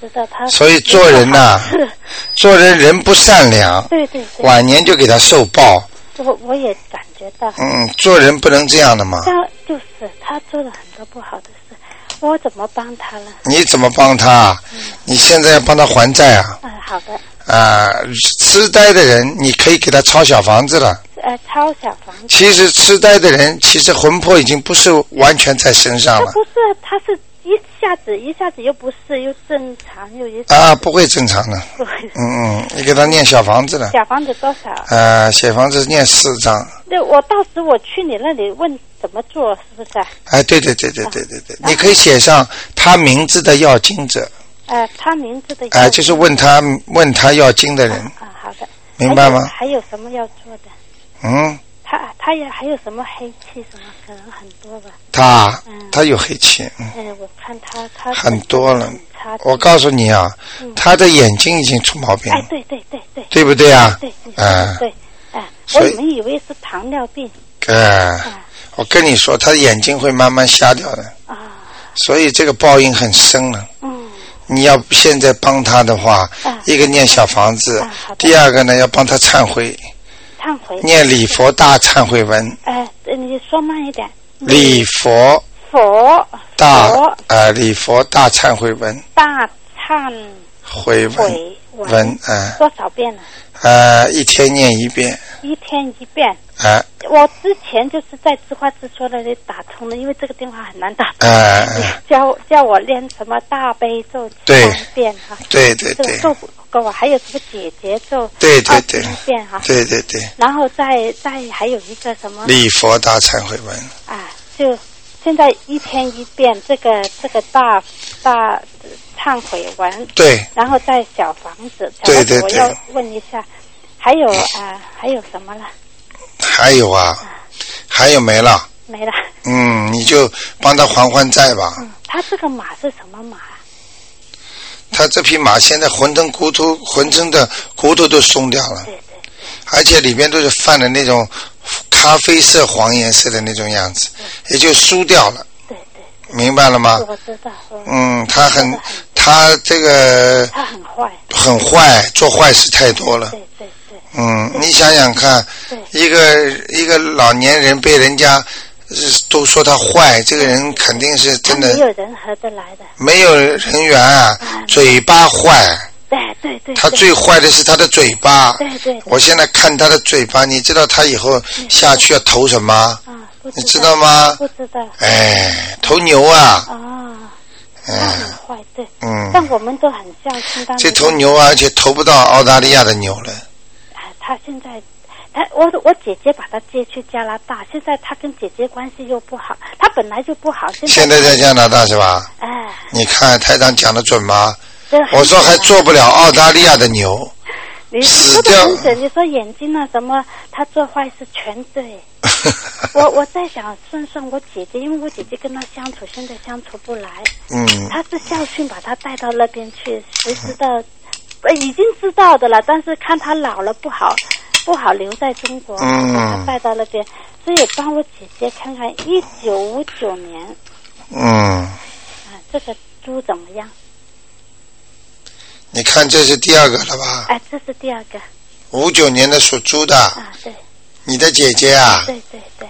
知道他。 所以做人呐、啊，做人人不善良， 对对对， 晚年就给他受报。 我我也感觉到。 嗯，做人不能这样的嘛。 他就是他做了很多不好的事，我怎么帮他了？ 你怎么帮他？嗯、你现在要帮他还债啊。 啊，好的。 啊，痴呆的人，你可以给他抄小房子了。 呃，抄小房子。 其实痴呆的人，其实魂魄已经不是完全在身上了。 他不是，他是一下子一下子又不是，又正常又一。 啊，不会正常的。 不会。 嗯嗯，你给他念小房子了。 小房子多少？ 呃，小房子念四张。 对，我到时我去你那里问怎么做，是不是？ 哎，对对对对对对对，啊、你可以写上他名字的要经者。 呃，他名字的哎、呃，就是问他问他要经的人。 啊，啊好的。 明白吗？ 还有, 还有什么要做的？ 嗯。 他他也还有什么黑气什么？可能很多吧。 他， 嗯、 他有黑气。 嗯、呃，我看他他很多了。 很我告诉你啊， 嗯、 他的眼睛已经出毛病了。 哎，对对对对。 对不对啊？ 对， 嗯。 对，哎、呃，我们以为是糖尿病。 哎、呃呃，我跟你说，他眼睛会慢慢瞎掉的。 啊。 所以这个报应很深了。 嗯。 你要现在帮他的话， 啊、 一个念小房子， 啊、 第二个呢要帮他忏悔， 忏悔， 念礼佛大忏悔文。 哎、呃，你说慢一点。 礼佛佛大呃礼佛大忏悔文。 大忏悔文文啊、呃。 多少遍呢？ 呃，一天念一遍。 一天一遍。 啊、呃。 我之前就是在知话直说那里打通了，因为这个电话很难打通。 呃。 教教我练什么大悲咒三遍哈。 对对对。 这个够不够啊？还有什么解结咒？ 对对对。 二十一遍哈。 对对对。 然后再再还有一个什么？ 礼佛大忏悔文。 啊，就现在一天一遍这个这个大大忏悔文。 对。 然后再小房子。 对对对。 我要问一下。还有啊、呃，还有什么了？ 还有啊，啊还有没了？ 没了。 嗯，你就帮他还还债吧。 嗯，他这个马是什么马？ 他这匹马现在浑身骨头，浑身的骨头都松掉了。 对对对。 而且里边都是泛的那种咖啡色、黄颜色的那种样子，也就输掉了。 对对对。 明白了吗？ 我知道。 嗯，他很，他这个。 他很坏。 很坏，做坏事太多了。 对对。 嗯，你想想看，一个一个老年人被人家都说他坏，这个人肯定是真的。 没有人合得来的。 没有人缘啊，啊嘴巴坏。 对对对。 他最坏的是他的嘴巴。 对 对, 对。 我现在看他的嘴巴，你知道他以后下去要投什么？啊，你知道吗？ 不知道。 哎，投牛啊。 啊。 嗯。 他很坏，对。 嗯。 但我们都很孝心。 这头牛啊，而且投不到澳大利亚的牛了。 他现在，他我我姐姐把他接去加拿大，现在他跟姐姐关系又不好，他本来就不好。现在, 现在在加拿大是吧？ 哎。 你看台长讲的准吗？ 我说还做不了澳大利亚的牛。 你说的很准，你说眼睛啊什么，他做坏事全对。我我在想顺顺我姐姐，因为我姐姐跟他相处，现在相处不来。 嗯。 他是孝训把他带到那边去，谁知道？呃，已经知道的了，但是看他老了不好，不好留在中国， 嗯， 把他带到那边，所以帮我姐姐看看一九五九年， 嗯， 啊，这个猪怎么样？ 你看这是第二个了吧？ 哎，这是第二个。 五九年的属猪的。 啊，对。 你的姐姐啊？ 对对对。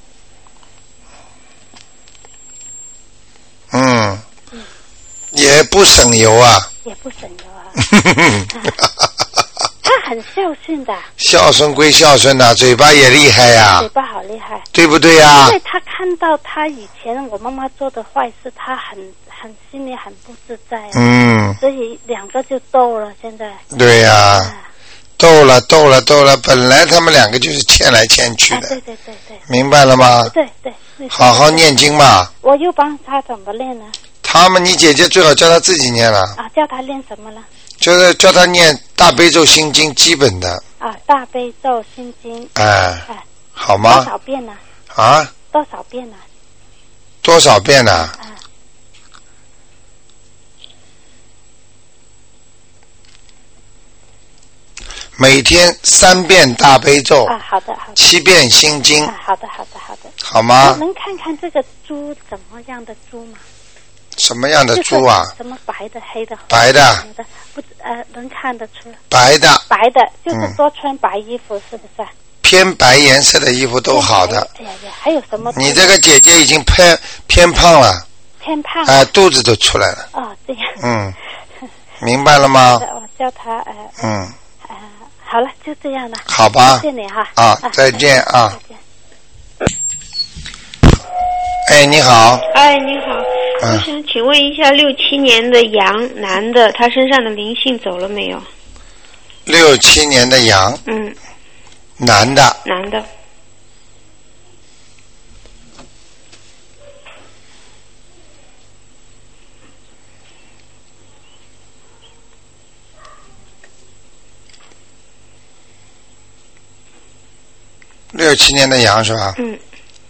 嗯。嗯。也不省油啊。 也不省油啊。他很孝顺的。孝顺归孝顺呐、啊，嘴巴也厉害呀、啊。 嘴巴好厉害。 对不对呀、啊？ 因为他看到他以前我妈妈做的坏事，他很很心里很不自在、啊。 嗯。 所以两个就斗了，现在。 对呀、啊。啊斗了斗了斗了，本来他们两个就是欠来欠去的。 啊、对对对对。 明白了吗？ 对对。 好好念经嘛。 我又帮他怎么练呢？ 他们，你姐姐最好叫他自己念了。 啊，叫他练什么了？ 就是叫他念大悲咒心经基本的。 啊，大悲咒心经。 哎。 哎。 好吗？ 多少遍呢？ 啊？ 多少遍呢？ 多少遍呢？ 啊。 每天三遍大悲咒啊，好的好的， 七遍心经啊，好的好的好的， 好吗？ 能看看这个猪怎么样的猪吗？ 什么样的猪啊？ 什么白的、黑的、 白的， 的不呃能看得出。 白的。 白的，就是多穿白衣服，是不是？ 偏白颜色的衣服都好的。 哎呀呀，还有什么？ 你这个姐姐已经偏偏胖了。 偏胖。 啊、呃，肚子都出来了。 哦，这样。 嗯，明白了吗？ 我叫他呃。 嗯。 呃，好了，就这样了。 好吧。 谢谢你哈。 啊，再见啊。再见。哎，你好。 哎，你好，我想请问一下，六七年的羊男的，他身上的灵性走了没有？ 六七年的羊。 嗯。 男的。 男的。 六七年的羊是吧？ 嗯。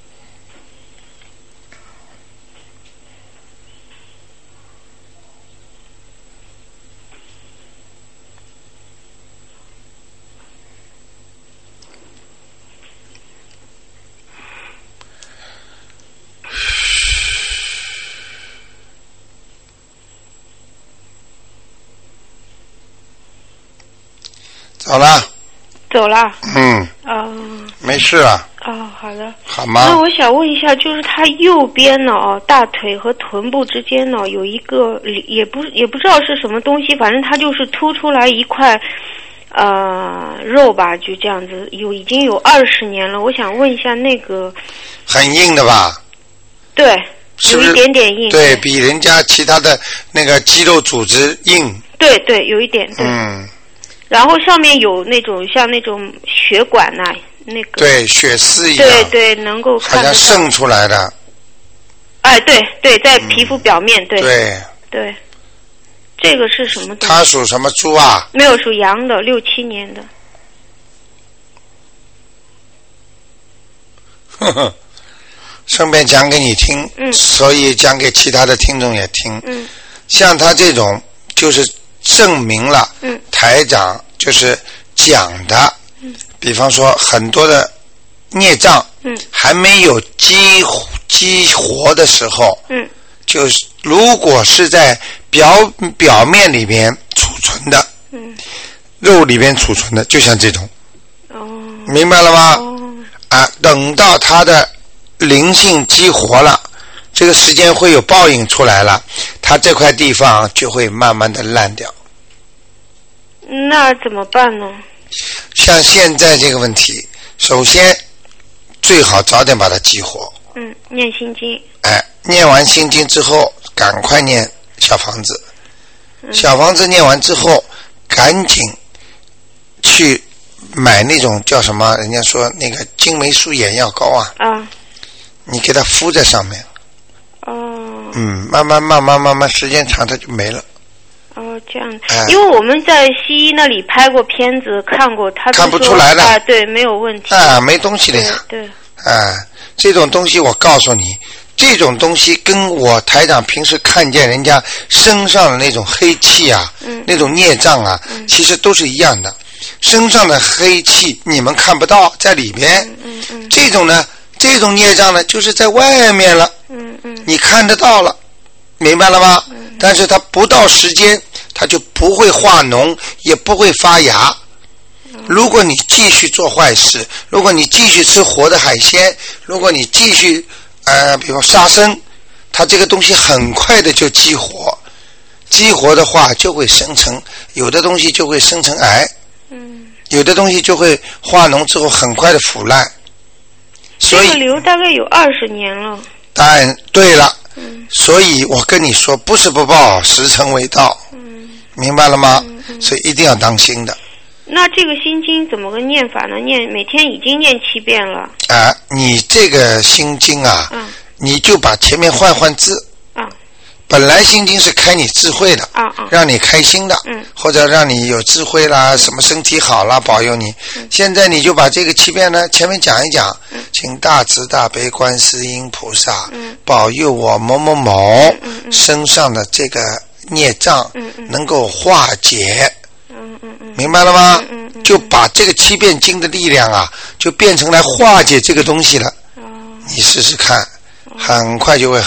走了。 走了。 嗯。 哦。 没事啊。 哦，好的。 好吗？ 那我想问一下，就是他右边呢，哦，大腿和臀部之间呢，有一个也不也不知道是什么东西，反正它就是凸出来一块呃肉吧，就这样子，有已经有二十年了。我想问一下，那个很硬的吧？ 对， 是不是有一点点硬。 对，比人家其他的那个肌肉组织硬。 对对，有一点。对嗯。 然后上面有那种像那种血管呐、啊，那个对血丝一样， 对对，能够看得到， 好像渗出来的。 哎，对对，在皮肤表面，嗯、对对对，这个是什么东西？ 它属什么猪啊？ 没有，属羊的，六七年的。 呵呵，顺便讲给你听， 嗯， 所以讲给其他的听众也听。 嗯， 像他这种就是证明了， 嗯， 台长就是讲的，嗯，比方说很多的孽障， 嗯， 还没有激激活的时候， 嗯， 就是如果是在表表面里边储存的， 嗯， 肉里边储存的，就像这种， 哦， 明白了吗？ 哦， 啊，等到它的灵性激活了，这个时间会有报应出来了，它这块地方就会慢慢的烂掉。 那怎么办呢？ 像现在这个问题，首先最好早点把它激活。 嗯，念心经。 哎，念完心经之后，赶快念小房子。 嗯、 小房子念完之后，赶紧去买那种叫什么？人家说那个金霉素眼药膏啊。 啊。 你给它敷在上面。 哦。 嗯，慢慢慢慢慢慢，时间长它就没了。 哦，这样，哎、因为我们在西医那里拍过片子，看过，他看不出来的， 啊，对，没有问题， 啊，没东西的呀， 对，对啊，这种东西我告诉你，这种东西跟我台长平时看见人家身上的那种黑气啊， 嗯， 那种孽障啊， 嗯， 其实都是一样的，身上的黑气你们看不到在里边， 嗯嗯嗯， 这种呢，这种孽障呢，就是在外面了， 嗯嗯， 你看得到了，明白了吗？ 嗯， 但是它不到时间。它就不会化脓，也不会发芽。如果你继续做坏事，如果你继续吃活的海鲜，如果你继续呃，比如杀生，它这个东西很快的就激活，激活的话就会生成，有的东西就会生成癌， 嗯， 有的东西就会化脓之后很快的腐烂。所以这个瘤大概有二十年了。 当然对了， 嗯， 所以我跟你说，不是不报，时辰未到。 嗯。 明白了吗？ 嗯嗯、 所以一定要当心的。 那这个心经怎么个念法呢？念每天已经念七遍了。 啊，你这个心经啊， 嗯， 你就把前面换换字。 啊。 本来心经是开你智慧的， 啊啊， 让你开心的， 嗯， 或者让你有智慧啦，什么身体好啦，保佑你。 嗯、 现在你就把这个七遍呢，前面讲一讲， 嗯、 请大慈大悲观世音菩萨， 嗯， 保佑我某某某、 嗯嗯、 身上的这个孽障， 嗯嗯， 能够化解。 嗯嗯嗯， 明白了吗？ 嗯嗯嗯， 就把这个七遍经的力量啊，就变成来化解这个东西了。 哦， 你试试看，很快就会好。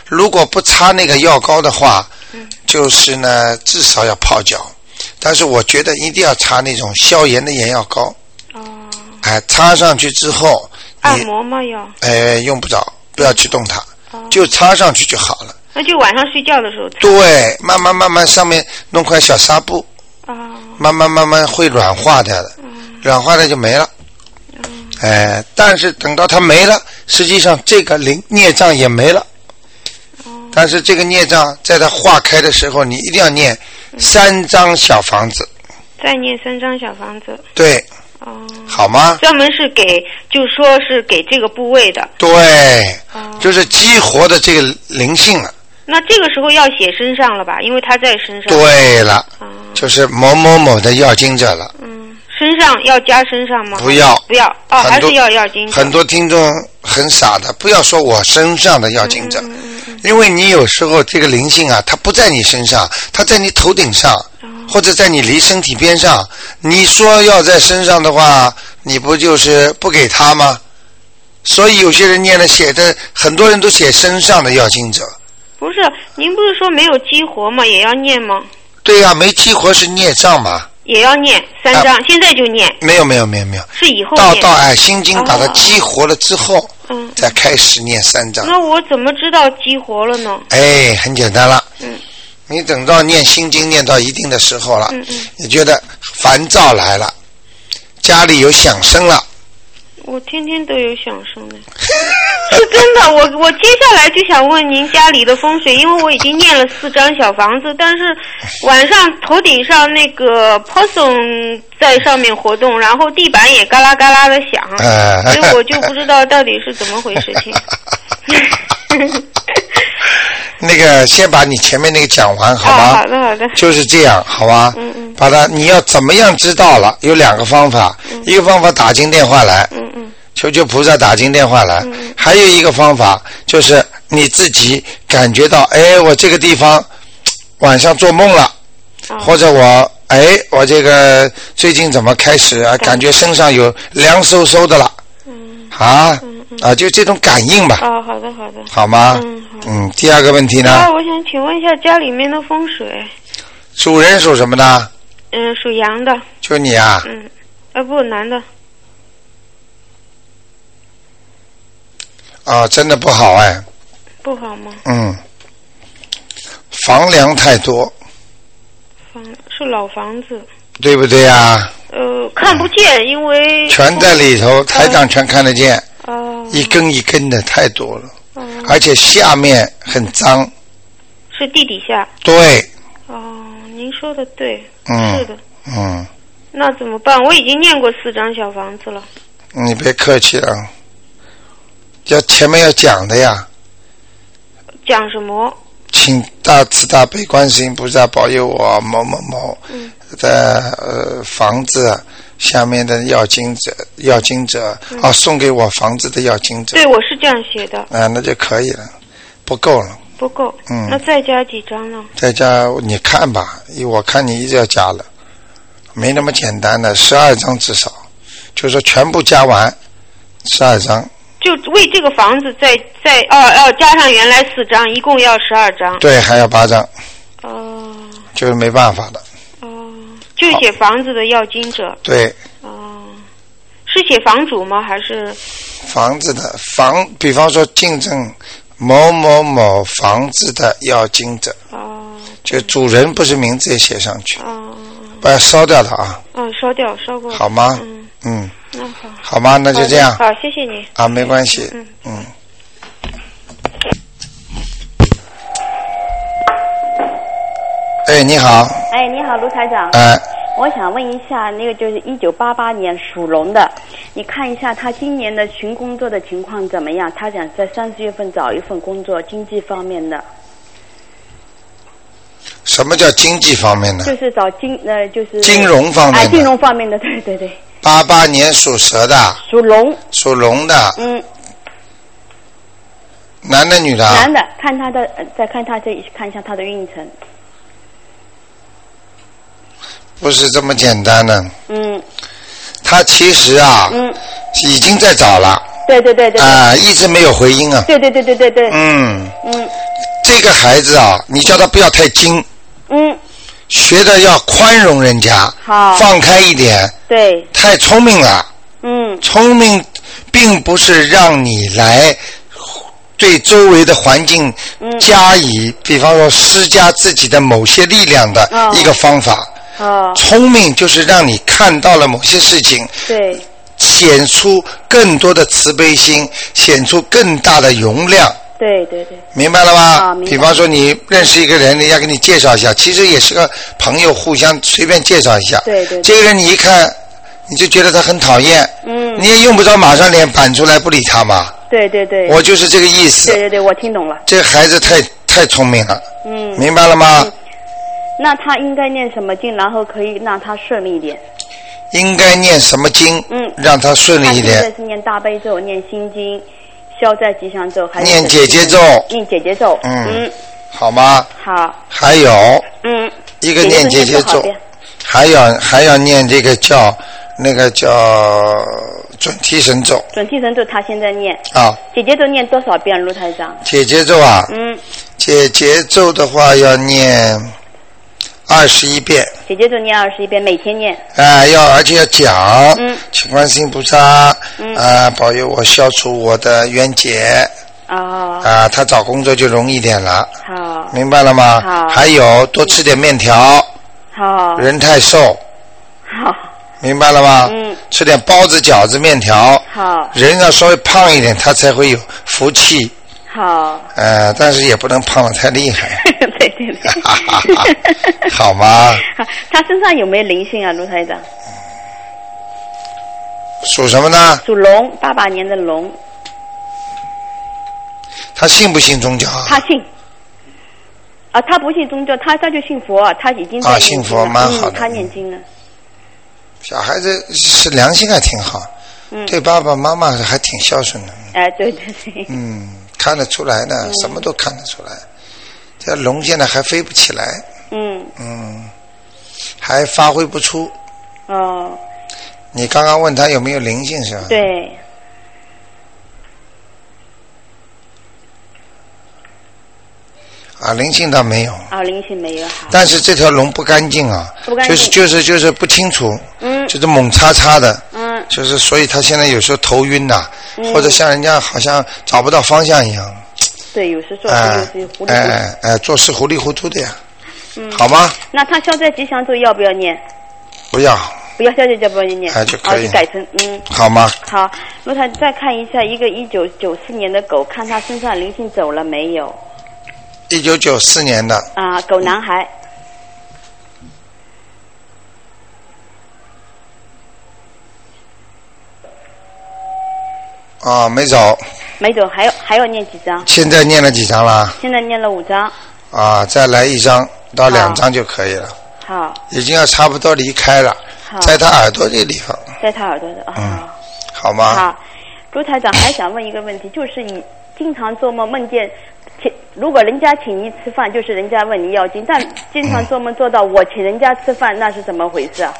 如果不擦那个药膏的话， 嗯， 就是呢至少要泡脚，但是我觉得一定要擦那种消炎的眼药膏。 哦。 哎，擦上去之后， 按摩吗要？ 哎，用不着，不要去动它， 哦， 就擦上去就好了。 那就晚上睡觉的时候擦。 对，慢慢慢慢上面弄块小纱布， 哦， 慢慢慢慢会软化掉的， 嗯， 软化了就没了。 嗯， 哎，但是等到它没了，实际上这个灵孽障也没了。 哦， 但是这个孽障在它化开的时候，你一定要念三张小房子。 再念三张小房子。 对。 哦。 好吗？ 专门是给，就说是给这个部位的。 对。哦。就是激活的这个灵性了。 那这个时候要写身上了吧？因为他在身上。 对了。 哦。 就是某某某的要经者了。 嗯。身上要加身上吗？ 不要。 不要。哦，还是要要经者。 很多听众很傻的，不要说我身上的要经者。嗯嗯嗯。因为你有时候这个灵性啊，它不在你身上，它在你头顶上。或者在你离身体边上，你说要在身上的话，你不就是不给他吗？所以有些人念了写的，很多人都写身上的要经者。 不是，您不是说没有激活吗？也要念吗？ 对呀、啊，没激活是孽障嘛。 也要念三章、啊，现在就念。 没有没有没有没有。 是以后念。到到哎，心经把它激活了之后， 嗯、哦， 再开始念三章。 那我怎么知道激活了呢？ 哎，很简单了。 嗯。 你等到念心经念到一定的时候了， 嗯嗯， 你觉得烦躁来了，家里有响声了。 我天天都有响声的，是真的。我我接下来就想问您家里的风水，因为我已经念了四张小房子，但是晚上头顶上那个 possum 在上面活动，然后地板也嘎啦嘎啦的响， 呃、 所以我就不知道到底是怎么回事情。 那个，先把你前面那个讲完，好吗？ 啊、好的，好的。 就是这样，好吧？ 嗯嗯。 把它，你要怎么样知道了？有两个方法， 嗯、 一个方法打进电话来， 嗯嗯。 求求菩萨打进电话来。 嗯。 还有一个方法就是你自己感觉到，哎，我这个地方晚上做梦了， 哦、 或者我，哎，我这个最近怎么开始啊？感觉身上有凉飕飕的了。 嗯。 啊。 嗯。 啊，就这种感应吧。 哦，好的，好的。 好吗？ 嗯，好。 嗯，第二个问题呢？ 啊，我想请问一下家里面的风水。 主人属什么的？ 嗯，属羊的。 就你啊？ 嗯，啊不，男的。 啊，真的不好哎。 不好吗？ 嗯。房梁太多。 房是老房子。 对不对呀、啊？ 呃，看不见，因为全在里头，台长全看得见。 哦、 一根一根的太多了， 哦、 而且下面很脏。 是地底下。 对。 哦，您说的对。 嗯。 是的。 嗯。 那怎么办？我已经念过四张小房子了。 你别客气了，要前面要讲的呀。 讲什么？ 请大慈大悲观世音菩萨保佑我某某某的、嗯、呃房子下面的要经者要经者、嗯、啊送给我房子的要经者。 对，我是这样写的。 啊，那就可以了，不够了。 不够。 嗯。 那再加几张呢？ 再加你看吧，我看你一直要加了，没那么简单的，十二张至少，就是说全部加完十二张。 就为这个房子再再哦要加上原来四张，一共要十二张。 对，还要八张。 哦。 就是没办法的。 哦，就写房子的要经者。 对。 哦，是写房主吗？还是？ 房子的房，比方说竞争某某某房子的要经者。 哦。 就主人不是名字也写上去。 哦。 不要烧掉它啊。 嗯，烧掉，烧过。 好吗？ 嗯。 嗯。 那好。 好吗？那就这样。 好，谢谢你。 啊，没关系。 嗯嗯。哎，你好。 哎，你好，卢台长。 哎。 我想问一下，那个就是一九八八年属龙的，你看一下他今年的寻工作的情况怎么样？他想在三十月份找一份工作，经济方面的。 什么叫经济方面的？ 就是找金呃，就是金融方面的。 哎，金融方面的，对对对。 八八年属蛇的。 属龙。 属龙的。 嗯。 男的女的？ 男的，看他的，呃、再看他这看一下他的运程。 不是这么简单的。 嗯。 他其实啊， 嗯， 已经在找了。 对对对对。 啊、呃，一直没有回音啊。 对对对对对对。 嗯。 嗯。 这个孩子啊，你叫他不要太精。 嗯。 学的要宽容人家。 好。 放开一点。 对。 太聪明了。 嗯。 聪明并不是让你来对周围的环境加以，嗯、比方说施加自己的某些力量的一个方法。 哦。 聪明就是让你看到了某些事情。 对。 显出更多的慈悲心，显出更大的容量。 对对对。 明白了吗？ 啊，明白。 比方说你认识一个人，人家给你介绍一下，其实也是个朋友，互相随便介绍一下。 对 对, 对。 这个人你一看，你就觉得他很讨厌。 嗯。 你也用不着马上脸板出来不理他嘛。 对对对。 我就是这个意思。 对对对，我听懂了。 这个孩子太太聪明了。 嗯。 明白了吗？ 嗯。那他应该念什么经，然后可以让他顺利一点？ 应该念什么经？ 嗯， 让他顺利一点。 他现在是念大悲咒、念心经、消灾吉祥咒，还是念姐姐咒？ 念姐姐咒。 嗯， 嗯好吗？ 好。 还有， 嗯， 一个念姐姐咒，还要还要念这个叫那个叫准提神咒。 准提神咒他现在念。 啊。 姐姐咒念多少遍，卢台长？ 姐姐咒啊。 嗯。 姐姐咒的话要念二十一遍。 姐姐咒念二十一遍，每天念。 啊、呃，要而且要讲。 嗯。 请观世音菩萨， 嗯， 啊、呃，保佑我消除我的冤结。 哦。 啊、呃，他找工作就容易点了。 好。 明白了吗？ 好。 还有多吃点面条。 好。 人太瘦。 好。 明白了吗？ 嗯。 吃点包子、饺子、面条。 好。 人要稍微胖一点，他才会有福气。 好。 呃，但是也不能胖得太厉害。 对对对。 好吗？ 他身上有没有灵性啊，卢台长？ 属什么呢？ 属龙，八八年的龙。 他信不信宗教啊？ 他信。啊，他不信宗教，他他就信佛，他已经在啊，信佛蛮好的。 嗯，他念经了。 小孩子是良心还挺好， 嗯， 对爸爸妈妈还挺孝顺的。 哎，对对对。 嗯，看得出来的，嗯，什么都看得出来。这龙现在还飞不起来。 嗯。 嗯，还发挥不出。 哦。 你刚刚问他有没有灵性是吧？ 对。 啊，灵性倒没有。 啊，灵性没有。 但是这条龙不干净啊， 不干净， 就是就是就是不清楚， 嗯， 就是猛叉叉的， 嗯， 就是所以他现在有时候头晕呐，啊嗯， 或者像人家好像找不到方向一样。 对，有时做事有时糊里糊涂。 哎哎，做事糊里糊涂的呀。 嗯。 好吗？ 那他消灾吉祥咒要不要念？ 不要。 不要消灾就不要念。 哎，就可以。 啊，就改成嗯。 好吗？ 好，那他再看一下一个一九九四年的狗，看他身上灵性走了没有？ 一九九四年的。 啊，狗男孩。 啊，没走。 没走，还要还要念几张？ 现在念了几张了？ 现在念了五张。 啊，再来一张到两张就可以了。 好。 已经要差不多离开了。 好。 在他耳朵这个地方。 在他耳朵的啊。 嗯。好吗？ 好，朱台长还想问一个问题，就是你经常做梦梦见，请如果人家请你吃饭，就是人家问你要经，但经常做梦做到我请人家吃饭，那是怎么回事啊？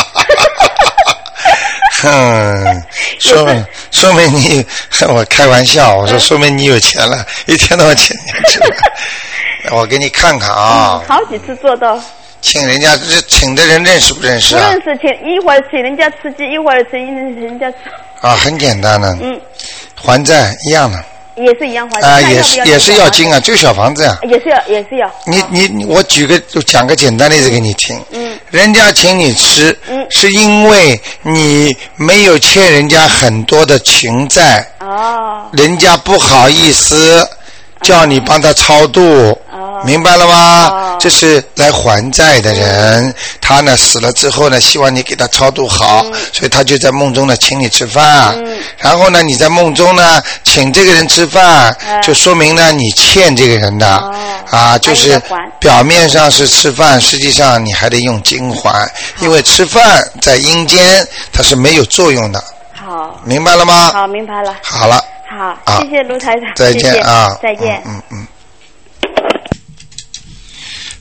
嗯，说明说明你，我开玩笑，我说说明你有钱了，嗯，一天到晚请人家吃饭。我给你看看啊， 嗯，好几次做到。 请人家请的人认识不认识啊？ 不认识，请一会儿请人家吃鸡，一会儿请人家吃。 啊，很简单的。 嗯。 还债一样的。 也是一样还债。 啊，也是也是要经啊，就小房子呀。 也是要也是要。 你你我举个讲个简单例子给你听。 嗯。 人家请你吃， 嗯， 是因为你没有欠人家很多的情债。 哦。 人家不好意思。叫你帮他超度， 哦， 明白了吗？ 哦， 这是来还债的人，嗯，他呢死了之后呢，希望你给他超度好，嗯，所以他就在梦中呢请你吃饭， 嗯， 然后呢你在梦中呢请这个人吃饭， 嗯，就说明呢你欠这个人的， 哦， 啊，就是表面上是吃饭，实际上你还得用经还，因为吃饭在阴间它是没有作用的。 好， 明白了吗？ 好，明白了。 好了。 好，啊，谢谢卢台长， 再见啊， 再见， 嗯嗯。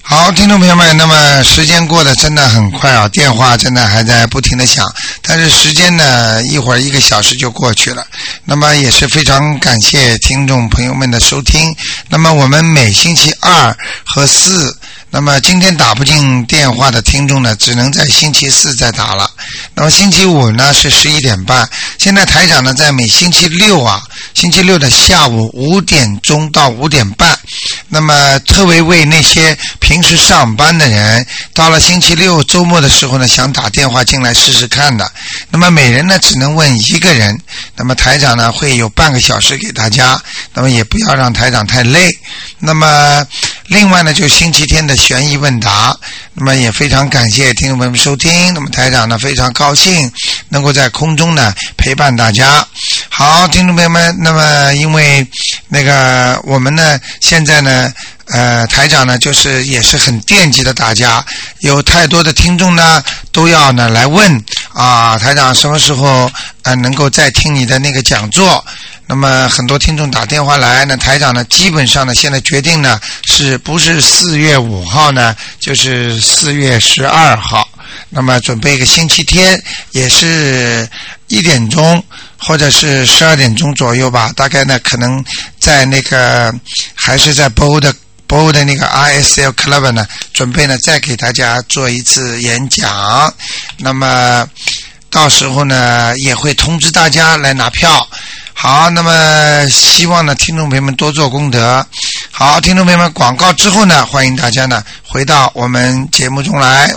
好，听众朋友们，那么时间过得真的很快啊，电话真的还在不停的响，但是时间呢，一会儿一个小时就过去了。那么也是非常感谢听众朋友们的收听。那么我们每星期二和四，那么今天打不进电话的听众呢，只能在星期四再打了。那么星期五呢是十一点半。现在台长呢在每星期六啊，星期六的下午五点钟到五点半，那么特为为那些平时上班的人，到了星期六周末的时候呢，想打电话进来试试看的。那么每人呢只能问一个人，那么台长呢会有半个小时给大家，那么也不要让台长太累。那么另外呢，就星期天的悬疑问答，那么也非常感谢听众朋友们收听。那么台长呢非常高兴能够在空中呢陪伴大家。好，听众朋友们，那么因为那个我们呢现在呢呃台长呢就是也是很惦记的大家，有太多的听众呢都要呢来问啊，台长什么时候呃能够再听你的那个讲座。那么很多听众打电话来，那台长呢基本上呢现在决定呢是不是四月五号呢，就是四月十二号，那么准备一个星期天，也是一点钟或者是十二点钟左右吧，大概呢可能在那个还是在波的波的那个 I S L Club 呢，准备呢再给大家做一次演讲。那么到时候呢也会通知大家来拿票。好，那么希望呢听众朋友们多做功德。好，听众朋友们，广告之后呢，欢迎大家呢回到我们节目中来。